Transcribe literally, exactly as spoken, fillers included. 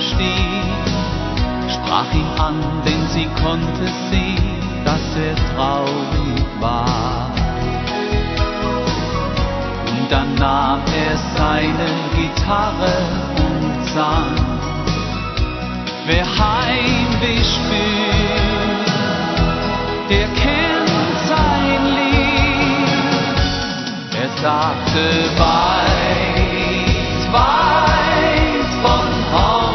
stieg, sprach ihn an, denn sie konnte sehen, dass er traurig war. Und dann nahm er seine Gitarre und sang: Wer Heimweh spürt, der kennt sein Lied. Er sagte: weit, weit